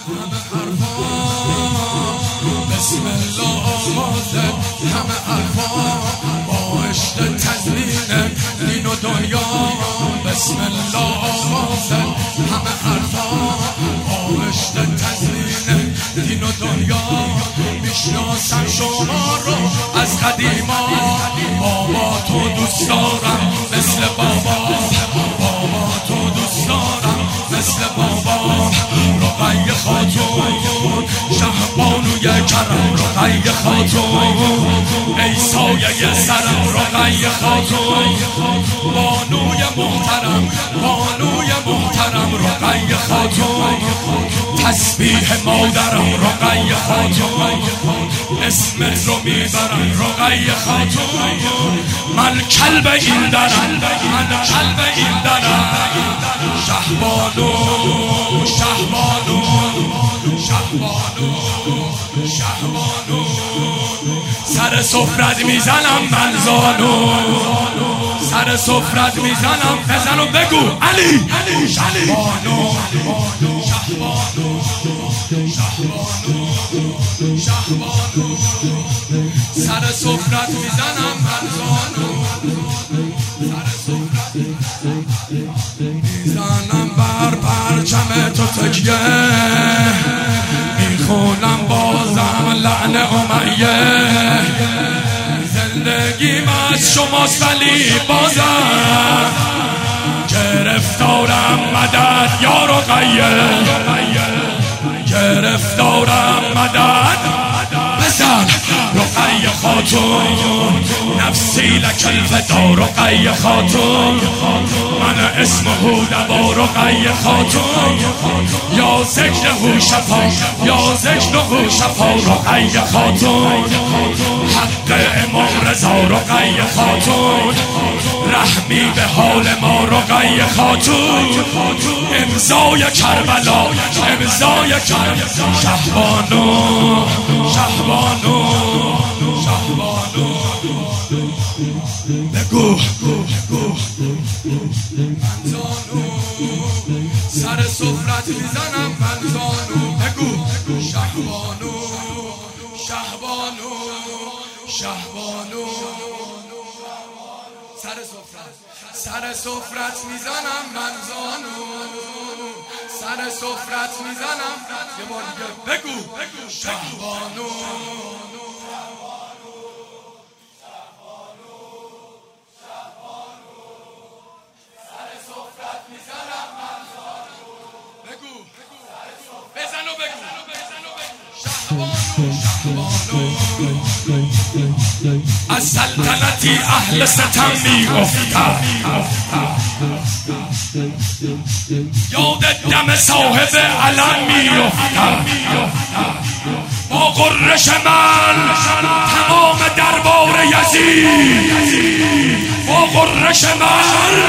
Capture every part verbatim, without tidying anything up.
همه حرفا بسم الله آماده، همه حرفا با عشق تزمین دین و دنیا. بسم الله آماده، همه حرفا با عشق تزمین دین و دنیا. میشناسم شما رو از قدیما، بابا تو دوست دارم مثل بابا، بابا تو دوست دارم مثل بابا. رقیه خاتون شهبانوی کرم، رقیه خاتون ای سایه سرم، رقیه خاتون بانوی محترم، بانوی محترم. رقیه خاتون تسبیح مادرم، رقیه خاتون اسمت رو میبرم، رقیه خاتون من کلب این درم، من کلب این درم. شهبانو شهبانو شهبانو شهبانو سر سفرت میزنم من زانو، سر سفرت میزنم. بزن و بگو علی شهبانو شهبانو شهبانو شهبانو سر سفرت میزنم من زانو، سر سفرت میزنم بر پرچم تو تکیه، میخونم بازم لعن امیه. زندگیم از شماست ولی بازم گرفتارم مدد یا رقیه، گرفتارم مدد. بزن رقیه خاتون نفسی لک الفدا، رقیه خاتون من اسمه دوا، رقیه خاتون یا ذکره شفا، یا ذکره شفا. رقیه خاتون حق امام رضا، رقیه خاتون رحمی به حال ما. رقیه خاتون امضای کربلا، امضای کربلا. شهبانو شهبانو شهبانو بگو بگو من زانو، سر سفرت میزنم من زانو. بگو شهبانو شهبانو شهبانو سر سفرت، سر سفرت میزنم من زانو، سر سفرت میزنم. یه بار دیگه بگو شهبانو سر سفرت میزنم من زانو. بگو بزن و بگو شهبانو شهبانو. از سلطنتی اهل ستم میافتد، یاد دم صاحب علم میافتد. با غرش من تمام دربار یزید، با غرش من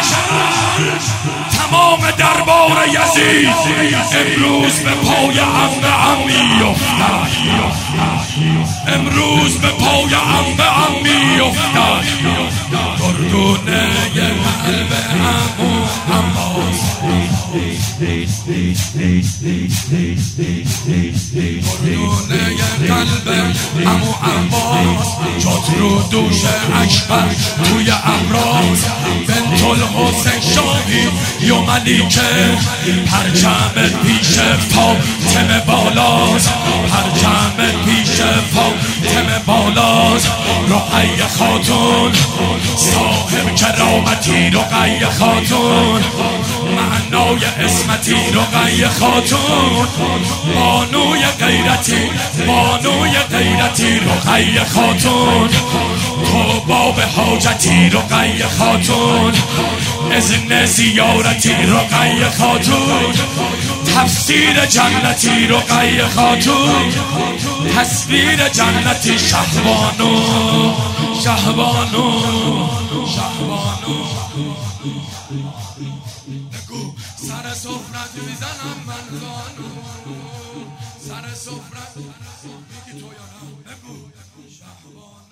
تمام دربار یزید امروز به پای عم عم میافتد، امروز به پای عم عم میافتد. گردونه قلب عمو عباس، گردونه قلب عمو عباس جات رو دوش اکبر توی امراض. بنت الحسین شاهی یا ملیکه پرچم پیش فاطمه بالاست، پرچم پیش فاطمه بالاست. رقیه خاتون صاحب کرامتی، رقیه خاتون معنای اسمتی. رقیه خاتون بانوی غیرتی، بانوی غیرتی. رقیه خاتون تو باب حاجتی، رقیه خاتون اذن زیارتی. رقیه خاتون تفسیر جنتی، رقیه خاتون تصویر جنتی. شهبانو شهبانو شهبانو بگو سر سفرت میزنم من زانو، سر سفرت میگی تو یا نه؟ بگو شهبانو.